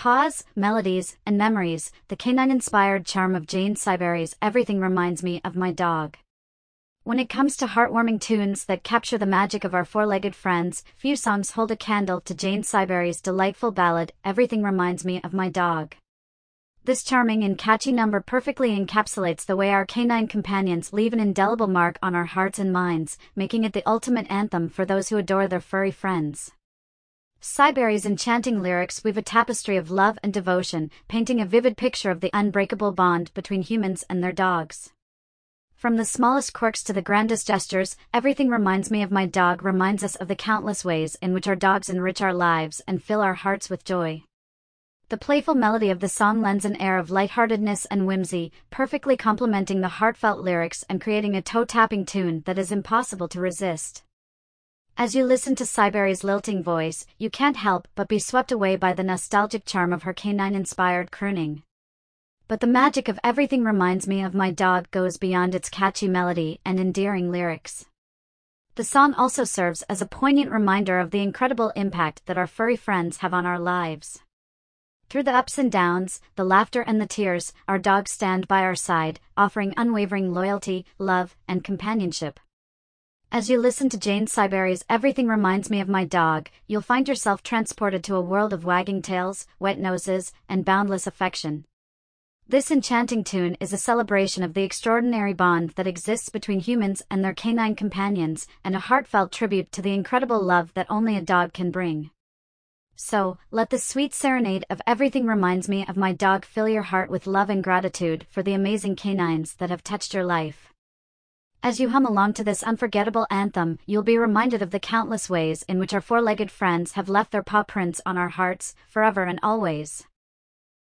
Paws, melodies, and memories, the canine-inspired charm of Jane Siberry's Everything Reminds Me of My Dog. When it comes to heartwarming tunes that capture the magic of our four-legged friends, few songs hold a candle to Jane Siberry's delightful ballad, Everything Reminds Me of My Dog. This charming and catchy number perfectly encapsulates the way our canine companions leave an indelible mark on our hearts and minds, making it the ultimate anthem for those who adore their furry friends. Siberry's enchanting lyrics weave a tapestry of love and devotion, painting a vivid picture of the unbreakable bond between humans and their dogs. From the smallest quirks to the grandest gestures, Everything Reminds Me of My Dog reminds us of the countless ways in which our dogs enrich our lives and fill our hearts with joy. The playful melody of the song lends an air of lightheartedness and whimsy, perfectly complementing the heartfelt lyrics and creating a toe-tapping tune that is impossible to resist. As you listen to Siberry's lilting voice, you can't help but be swept away by the nostalgic charm of her canine-inspired crooning. But the magic of Everything Reminds Me of My Dog goes beyond its catchy melody and endearing lyrics. The song also serves as a poignant reminder of the incredible impact that our furry friends have on our lives. Through the ups and downs, the laughter and the tears, our dogs stand by our side, offering unwavering loyalty, love, and companionship. As you listen to Jane Siberry's Everything Reminds Me of My Dog, you'll find yourself transported to a world of wagging tails, wet noses, and boundless affection. This enchanting tune is a celebration of the extraordinary bond that exists between humans and their canine companions, and a heartfelt tribute to the incredible love that only a dog can bring. So, let the sweet serenade of Everything Reminds Me of My Dog fill your heart with love and gratitude for the amazing canines that have touched your life. As you hum along to this unforgettable anthem, you'll be reminded of the countless ways in which our four-legged friends have left their paw prints on our hearts, forever and always.